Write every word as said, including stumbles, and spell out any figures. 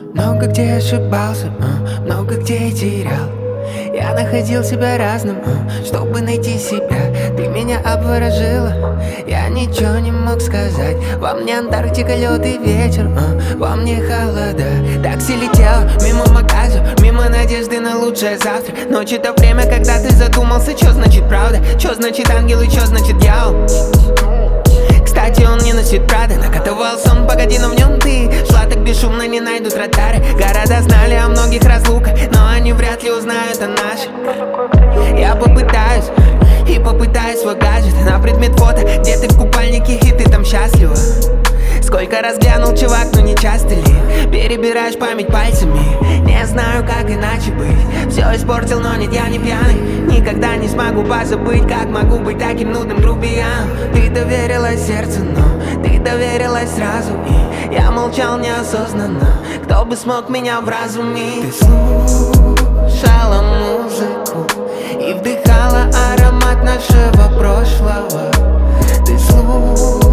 Много где ошибался, а, много где и терял. Я находил себя разным, а, чтобы найти себя. Ты меня обворожила, я ничего не мог сказать. Во мне Антарктика, лед и ветер, а, во мне холода. Такси летело мимо магаза, мимо надежды на лучшее завтра. Ночь — это время, когда ты задумался, что значит правда, что значит ангел и что значит дьявол. Кстати, он не носит Прада, накатывался он, погоди, но в нем ты. Шла так бесшумно, не найдут радары. Города знали о многих разлуках, но они вряд ли узнают о наших. Я попытаюсь и попытаюсь свой гаджет на предмет фото, где ты в купальнике и ты там счастлива. Сколько раз глянул, чувак, но не часто ли перебираешь память пальцами? Не знаю, как иначе быть. Все испортил, но нет, я не пьяный. Никогда не смогу позабыть, как могу быть таким нудным грубияном. Ты доверилась сердцу, но ты доверилась сразу, и я молчал неосознанно. Кто бы смог меня в разуме? Ты слушала музыку и вдыхала аромат нашего прошлого. Ты слушала